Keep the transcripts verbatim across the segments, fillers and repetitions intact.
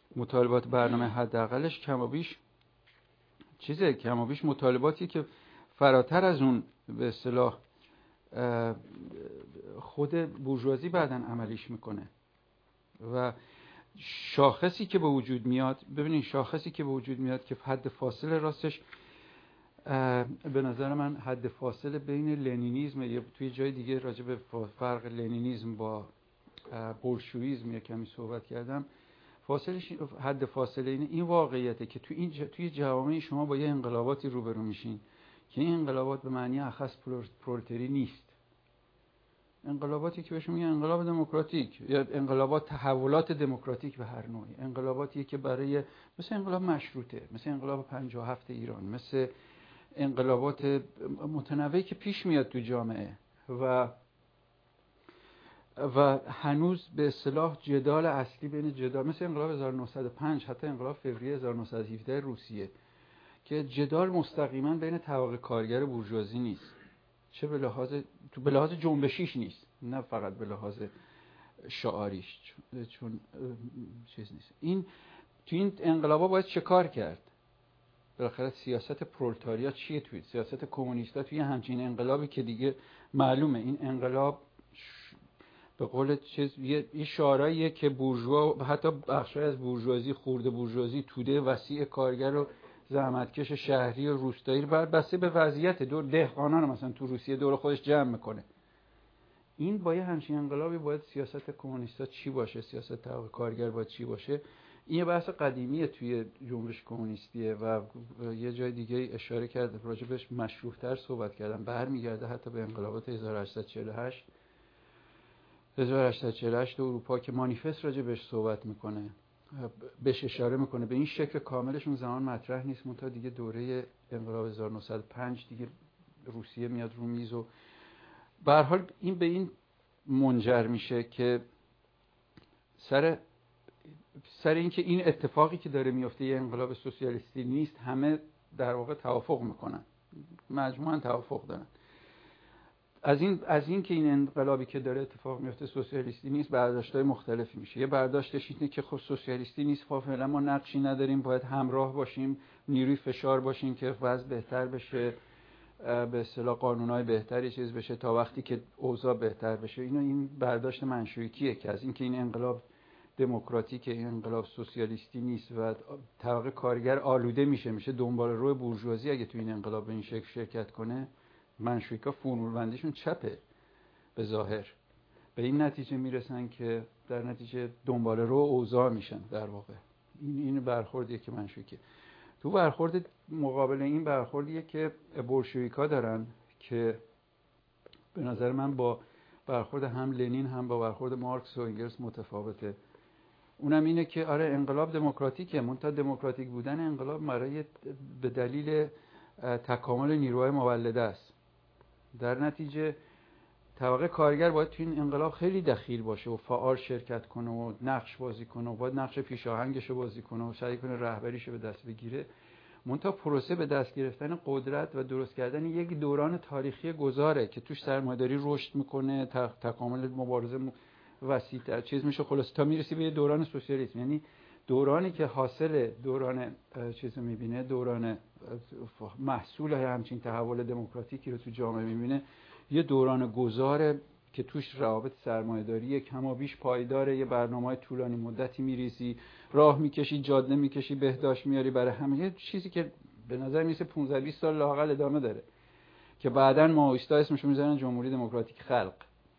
مطالبات برنامه حداقلش کم و بیش چیزه، کم و بیش مطالباتی که فراتر از اون به اصطلاح خود بورژوازی بعداً عملیش میکنه. و شاخصی که به وجود میاد، ببینید شاخصی که به وجود میاد که حد فاصله راستش به نظر من حد فاصله بین لنینیسم، یا توی جای دیگه راجع به فرق لنینیسم با بولشویسم یا کمی صحبت کردم، فاصلش حد فاصله اینه، این واقعیته که توی این ج... توی جوامع شما با یه انقلاباتی روبرو میشین که این انقلابات به معنی اخص پرولتری نیست. انقلاباتی که بهشون میگن انقلاب دموکراتیک یا انقلابات تحولات دموکراتیک به هر نوعی، انقلاباتی که برای مثل انقلاب مشروطه، مثل انقلاب پنجاه و هفت ایران، مثل انقلابات متنوعی که پیش میاد تو جامعه و و هنوز به اصطلاح جدال اصلی بین جدال مثل انقلاب هزار و نهصد و پنج، حتی انقلاب فوریه هزار و نهصد و هفده روسیه، که جدال مستقیما بین طبقه کارگر و بورژوازی نیست، چه به لحاظ تو به لحاظ جنبشیش نیست، نه فقط به لحاظ شعاریش، چون, چون چیز نیست. این تو این انقلابا باید چه کار کرد؟ بالاخره سیاست پرولتاریا چیه؟ توی سیاست کمونیستا توی همچین انقلابی که دیگه معلومه این انقلاب به قول چیز یه شعاراییه که بورژوا و حتی بخشای از بورژوازی، خورده بورژوازی، توده وسیع کارگر و زحمتکش شهری و روستایی رو بعد بسته به وضعیت دور دهقانان مثلا تو روسیه دور خودش جمع میکنه. این با یه همچین انقلابی باید سیاست کمونیستا چی باشه، سیاست طبقه کارگر باید چی باشه؟ این یه بحث قدیمیه توی جنبش کمونیستیه و یه جای دیگه اشاره کرده راجبش مشروح‌تر صحبت کردم، برمیگرده حتی به انقلابات هزار و هشتصد و چهل و هشت هزار و هشتصد و چهل و هشت اروپا که مانیفست راجبش صحبت میکنه، بهش اشاره میکنه. به این شکل کاملش اون زمان مطرح نیست، منتها دیگه دوره انقلاب هزار و نهصد و پنج دیگه روسیه میاد رو میز و به هر حال این به این منجر میشه که سر سر اینکه این اتفاقی که داره میفته یه انقلاب سوسیالیستی نیست، همه در واقع توافق میکنن، مجموعاً توافق دارن از این از این که این انقلابی که داره اتفاق میفته سوسیالیستی نیست. برداشت‌های مختلفی میشه. یه برداشتش اینه که خب سوسیالیستی نیست، فعلا ما نقشی نداریم، باید همراه باشیم، نیروی فشار باشیم که وضع بهتر بشه، به اصطلاح قانونای بهتری چیز بشه تا وقتی که اوضاع بهتر بشه. اینو این برداشت منشویکیه که از اینکه این انقلاب دموکراتیک، این انقلاب سوسیالیستی نیست و طبقه کارگر آلوده میشه میشه دنبال روی بورژوازی اگه تو این انقلاب به این شکل شرکت کنه. منشویکا فرمولبندیشون چپه، به ظاهر به این نتیجه میرسن که در نتیجه دنبال رو اوضاع میشن. در واقع این این برخوردیه که منشویکه. تو برخورد مقابل این برخوردیه که بولشویکا دارن که به نظر من با برخورد هم لنین هم با برخورد مارکس و انگلس متفاوته. اونم اینه که آره انقلاب دموکراتیکه، منتها دموکراتیک بودن انقلاب برای به دلیل تکامل نیروهای مولده است. در نتیجه طبقه کارگر باید تو این انقلاب خیلی دخیل باشه و فعال شرکت کنه و نقش بازی کنه و باید نقش پیشاهنگش رو بازی کنه و سعی کنه رهبریش رو به دست بگیره. منتها پروسه به دست گرفتن قدرت و درست کردن یک دوران تاریخی گذاره که توش سرمایه‌داری رشد میکنه، تکامل مبارزه وسیع‌تر چیز میشه، خلاص تا میرسی به دوران سوسیالیسم. یعنی دورانی که حاصل دوران چیزو میبینه، دوران محصول همچین تحول دموکراتیکی رو تو جامعه میبینه، یه دوران گذاره که توش روابط سرمایه‌داری کما بیش پایداره، یه برنامه‌های طولانی مدتی میریزی، راه میکشی، جاده میکشی، بهداشت میاری برای همه، یه چیزی که به نظر میسه پانزده بیست سال لااقل ادامه داره که بعداً ماویستا اسمشو میذارن جمهوری دموکراتیک خلق،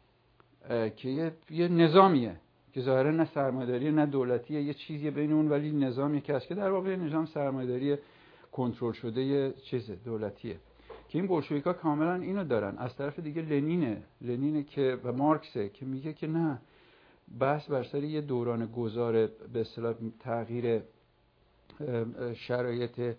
که یه, یه نظامیه که ظاهرا نه سرمایه‌داری نه دولتیه، یه چیزی بین اون، ولی نظامی که هست که در واقع نظام سرمایه‌داری کنترل شده یه چیز دولتیه که این بولشویکا کاملا اینو دارن. از طرف دیگه لنینه لنینه که و مارکسه که میگه که نه، بحث بر سر یه دوران گذار به اصطلاح تغییر شرایط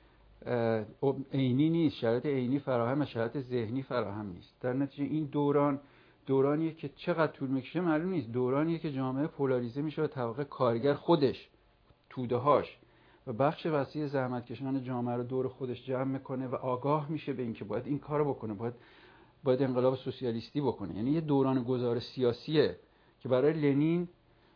عینی نیست، شرایط عینی فراهم، شرایط ذهنی فراهم نیست. در نتیجه این دوران دورانیه که چقدر طول میکشه معلوم نیست، دورانیه که جامعه پولاریزه میشه و طبقه کارگر خودش، توده‌هاش و بخش وسیع زحمتکشان جامعه رو دور خودش جمع میکنه و آگاه میشه به اینکه باید این کارو بکنه، باید باید انقلاب سوسیالیستی بکنه. یعنی یه دوران گذار سیاسیه که برای لنین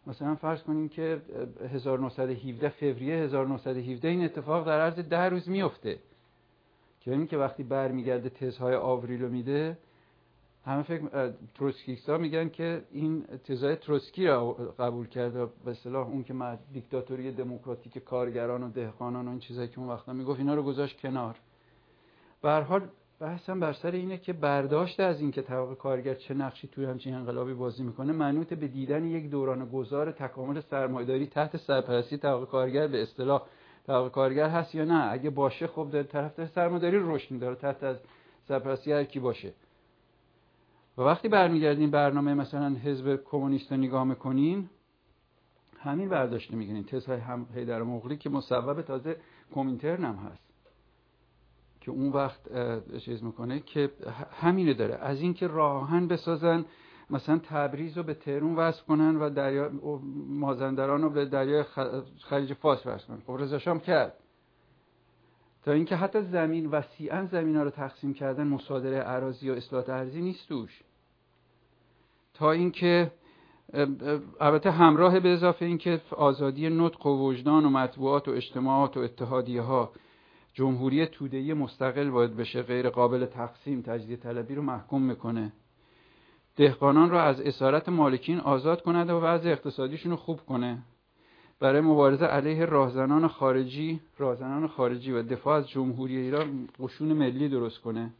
مثلا فرض کنیم که هزار و نهصد و هفده فوریه هزار و نهصد و هفده این اتفاق در عرض ده روز میفته، که این که وقتی برمیگرده تزهای آوریل رو میده، همه فکر تروتسکیستا میگن که این تزای تروتسکی را قبول کرده، به اصطلاح اون که ما دیکتاتوری دموکراتیک کارگران و دهقانان و این چیزایی که اون وقتا میگفت اینا رو گذاشت کنار. به هر حال بحثم بر سر اینه که برداشت از این که طبقه کارگر چه نقشی توی همچین انقلابی بازی میکنه منوط به دیدن یک دوران گذار تکامل سرمایه‌داری تحت سرپرستی طبقه کارگر به اصطلاح طبقه کارگر هست یا نه. اگه باشه خب در طرف سرمایه‌داری رشد می‌داره تحت از سرپرستی هر کی باشه. و وقتی برمیگردین برنامه مثلا حزب کمونیست رو نگاه میکنین، همین برداشت میگیرین. تزهای هم حیدر مغلی که مصوب تازه کمینترن هم هست که اون وقت چیز میکنه که همینه داره، از اینکه راه آهن بسازن مثلا تبریز رو به تهران وصل کنن و دریا مازندران رو به دریای خلیج فارس وصل کنن. خب رضا شاه کرد، تا اینکه حتی زمین وسیعا زمینا رو تقسیم کردن، مصادره اراضی و اصلاحات ارضی نیست توش. تا اینکه البته همراه به اضافه اینکه آزادی نطق و وجدان و مطبوعات و اجتماعات و اتحادیه ها، جمهوری توده‌ای مستقل باید بشه، غیر قابل تقسیم، تجزیه طلبی رو محکوم میکنه، دهقانان رو از اسارت مالکین آزاد کنه و وضع اقتصادیشون رو خوب کنه، برای مبارزه علیه راهزنان خارجی راهزنان خارجی و دفاع از جمهوری ایران قشون ملی درست کنه،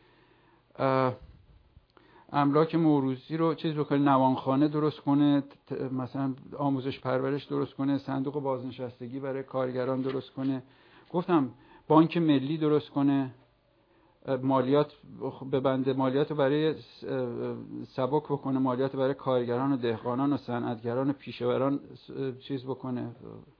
املاک موروثی رو چیز بکنه، نوانخانه درست کنه، مثلا آموزش پرورش درست کنه، صندوق بازنشستگی برای کارگران درست کنه، گفتم بانک ملی درست کنه، مالیات ببنده، مالیات رو برای سبک بکنه، مالیات برای کارگران و دهقانان و صنعتگران و پیشوران چیز بکنه،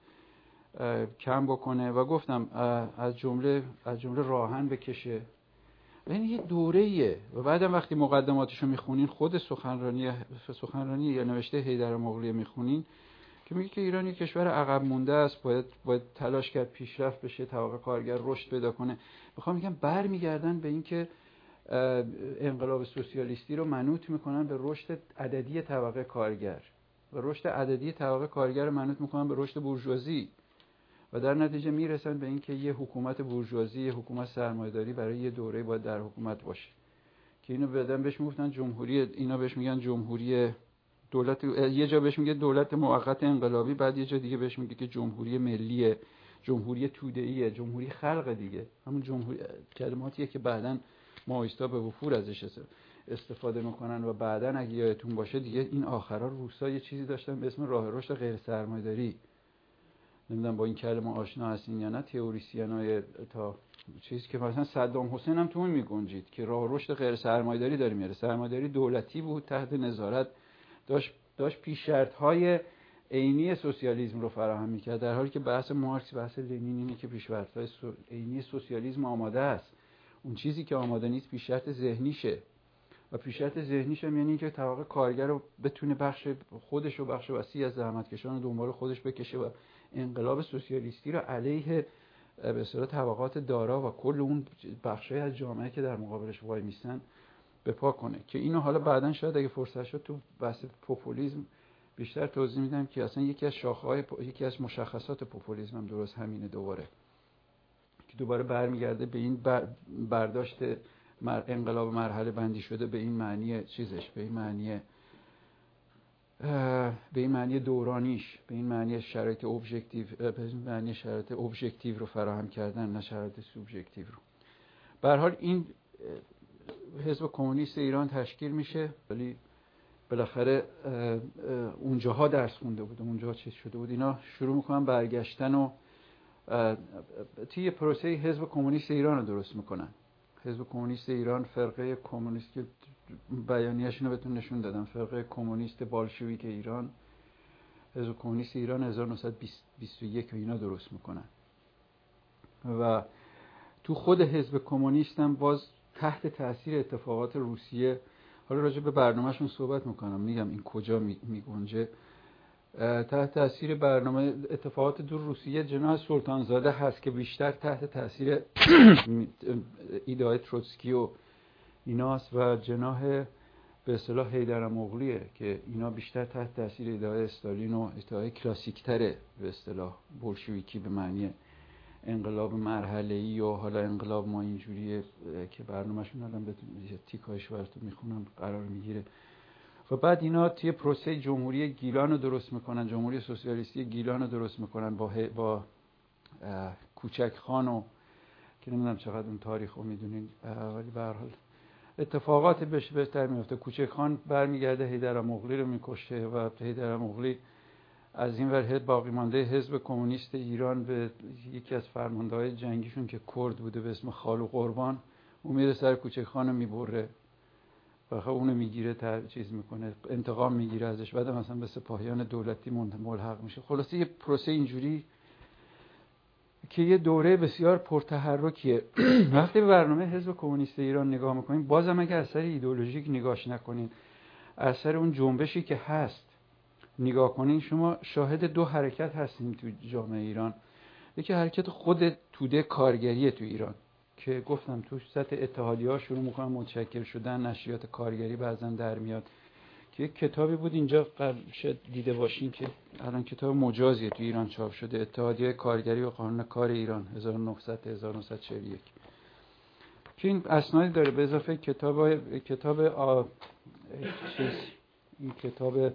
کم بکنه، و گفتم از جمله از جمله راهن بکشه. این یه دوره‌ایه. و بعدم وقتی مقدماتشو میخونین، خود سخنرانی سخنرانی یا نوشته حیدر مغلی میخونین که میگه که ایران یک کشور عقب مونده است، باید باید تلاش کرد پیشرفت بشه، طبقه کارگر رشد پیدا کنه. میخوام میگم برمیگردن به این که انقلاب سوسیالیستی رو منوط میکنن به رشد عددی طبقه کارگر و رشد عددی طبقه کارگر رو منوط میکنن به رشد بورژوازی و در نتیجه میرسن به این که یه حکومت بورژوازی، یه حکومت سرمایه‌داری برای یه دوره باید در حکومت باشه، که اینو بعداً بهش میگفتن جمهوری، اینا بهش میگن جمهوری دولت، یه جا بهش میگه دولت موقت انقلابی، بعد یه جا دیگه بهش میگه که جمهوری ملیه، جمهوری توده‌ایه، جمهوری خلق دیگه، همون جمهوری کلماتیه که بعداً ماویستا به وفور ازش استفاده میکنن. و بعداً اگه یادتون باشه دیگه این آخرا روسا یه چیزی داشتن به اسم راه رشد غیر سرمایه‌داری، نمیدونم با این کلمه آشنا هستین یا نه، تئوریسینای تا چیزی که مثلا صدام حسین هم تو اون میگنجید که راه رشد غیر سرمایه‌داری داره میاره. سرمایه‌داری دولتی بود تحت نظارت، داشت داشت پیش شرط‌های عینی سوسیالیسم رو فراهم می‌کرد، در حالی که بحث مارکس بحث لنین اینه که پیش شرط‌های عینی سوسیالیسم آماده است. اون چیزی که آماده نیست پیش شرط ذهنیشه، و پیش شرط ذهنیش هم یعنی اینکه طبقه کارگر رو بتونه بخش خودش رو، بخش وسیع از زحمتکشان رو دنبال خودش بکشه و انقلاب سوسیالیستی رو علیه به اصطلاح طبقات دارا و کل اون بخشای از جامعه که در مقابلش وای میستن بپا کنه. که اینو حالا بعداً شاید اگه فرصت شد تو بحث پوپولیسم بیشتر توضیح میدم که اصلا یکی از شاخه‌های یکی از مشخصات پوپولیسم هم درست همینه، دوباره که دوباره برمیگرده به این برداشت مر انقلاب مرحله بندی شده به این معنی چیزش، به این معنی به این معنی دورانیش، به این معنی شرایط ابژکتیو، به این معنی شرایط ابژکتیو رو فراهم کردن، نه شرایط سوبژکتیو رو. به هر حال این حزب کمونیست ایران تشکیل میشه، ولی بالاخره اونجاها درس خونده بود، اونجاها چیز شده بود، اینا شروع میکنن برگشتن و طی پروسه حزب کمونیست ایران رو درست میکنن. حزب کمونیست ایران، فرقه کمونیست که بیانیه‌اش رو بهتون نشون دادم، فرقه کمونیست بالشویک ایران، حزب کمونیست ایران هزار و نهصد و بیست و یک اینا درست میکنن. و تو خود حزب کمونیست هم باز تحت تاثیر اتفاقات روسیه، حالا راجع به برنامه‌شون صحبت میکنم، میگم این کجا میگنجه، تحت تاثیر برنامه اتفاقات دور روسیه جناح سلطانزاده هست که بیشتر تحت تاثیر ایده‌های تروتسکی و ایناست، و جناح به اصطلاح حیدرامغلیه که اینا بیشتر تحت تاثیر ایده‌های استالین و ایده‌های کلاسیک‌تره به اصطلاح بولشویکی به معنی انقلاب مرحله‌ای و حالا انقلاب ما اینجوریه که برنامه‌شون الان به تیکایش براتون میخونم قرار میگیره. و بعد اینا توی پروسه جمهوری گیلان رو درست میکنن، جمهوری سوسیالیستی گیلان رو درست میکنن با با کوچک خان و که نمیدونم چقدر اون تاریخ رو میدونین، ولی به هر حال اتفاقات بهش بهتر میفته. کوچک خان برمیگرده حیدرامغلی رو میکشه و حیدرامغلی از این ور باقی مانده حزب کمونیست ایران به یکی از فرمانده‌های جنگیشون که کرد بوده به اسم خالو قربان، اون میره سر کوچک خان رو میبره و خب اونو میگیره تا چیز میکنه، انتقام میگیره ازش، بعد مثلا به سپاهیان دولتی ملحق میشه. خلاصه یه پروسه اینجوری که یه دوره بسیار پرتحرکیه. وقتی به برنامه حزب کمونیست ایران نگاه میکنین، بازم اگه اثر ایدئولوژیک نگاش نکنین، اثر اون جنبشی که هست نگاه کنین، شما شاهد دو حرکت هستین تو جامعه ایران. یکی حرکت خود توده کارگریه تو ایران که گفتم توش سطح اتحادیه‌ها شروع میکنن متشکل شدن، نشریات کارگری بعضن در میاد که یک کتابی بود اینجا قبل شد دیده باشین که الان کتاب مجازیه تو ایران چاپ شده، اتحادیه کارگری و قانون کار ایران هزار و نهصد تا هزار و نهصد و چهل و یک، که این اسنادی داره به اضافه کتاب کتاب آ... چیز این کتاب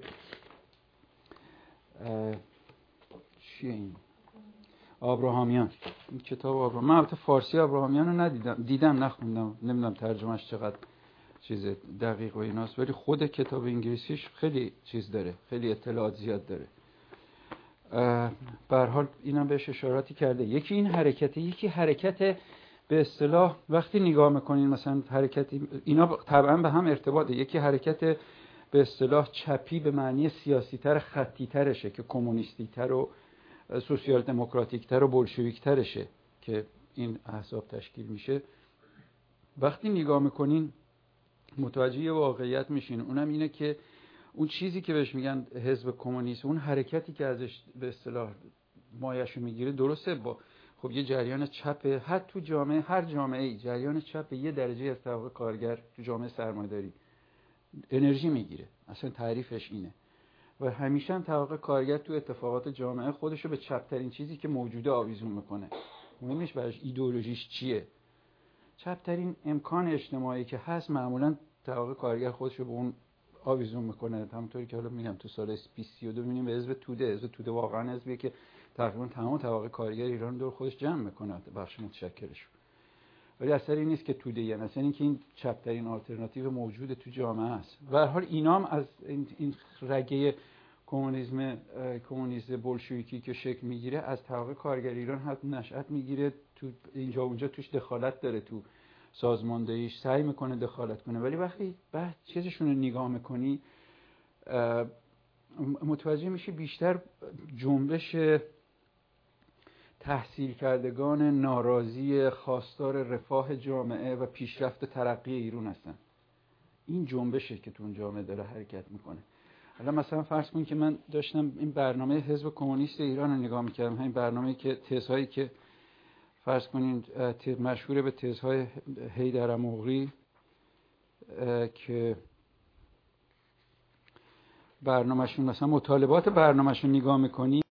چیه این آبراهامیان، این کتاب آبراهامیان. من البته فارسی آبراهامیان رو ندیدم، دیدم نخوندم، نمیدونم ترجمهش چقدر چیز دقیق و ایناست، ولی خود کتاب انگلیسیش خیلی چیز داره، خیلی اطلاعات زیاد داره. به هر حال اینم بهش اشاراتی کرده. یکی این حرکت، یکی حرکت به اصطلاح وقتی نگاه میکنین مثلا حرکت اینا طبعا به هم ارتباطه. یکی حرکت به اصطلاح چپی به معنی سیاسی تر خطی ترشه که کمونیستی تر و سوسیال دموکراتیک تر و بولشویک ترشه که این احزاب تشکیل میشه. وقتی نگاه میکنین متوجه واقعیت میشین، اونم اینه که اون چیزی که بهش میگن حزب کمونیست، اون حرکتی که ازش به اصطلاح مایه‌شو میگیره، درسته با خب یه جریان چپ، هر تو جامعه هر جامعه‌ای جریان چپ یه درجه از طبقه کارگر تو جامعه سرمایه‌داری انرژی میگیره، اصلا تعریفش اینه. و همیشه هم طبقه کارگر تو اتفاقات جامعه خودشو به چپترین چیزی که موجوده آویزون میکنه. مهمش براش ایدئولوژیش چیه، چپترین امکان اجتماعی که هست معمولا طبقه کارگر خودشو به اون آویزون میکنه. همونطوری که حالا میگم تو سال بیست سی و دو میبینیم به حزب توده، حزب توده واقعا حزبیه که تقریبا تمام طبقه کارگر ایران دور خودش جمع میکنه بخش متشکلش. ولی اثر این نیست که توده، یعنی اصلا این که این چپترین آلترناتیو موجود تو جامعه است. به هر حال اینام از این, این رگه کمونیسم کمونیسم بولشویکی که شکل میگیره از طبقه کارگر ایران حتی نشأت میگیره، تو اینجا اونجا توش دخالت داره، تو سازماندهیش سعی میکنه دخالت کنه. ولی وقتی بعد چیزشون رو نگاه میکنی متوجه میشی بیشتر جنبش تحصیل کردگان ناراضی خواستار رفاه جامعه و پیشرفت ترقی ایران هستن. این جنبشه که تو اون جامعه داره حرکت میکنه. حالا مثلا فرض کن که من داشتم این برنامه حزب کمونیست ایران رو نگاه میکردم، همین برنامه‌ای که تزهایی که فرض کنین مشهور به تزهای حیدرامغلی که برنامه‌شون مثلا مطالبات برنامه‌شون نگاه میکنی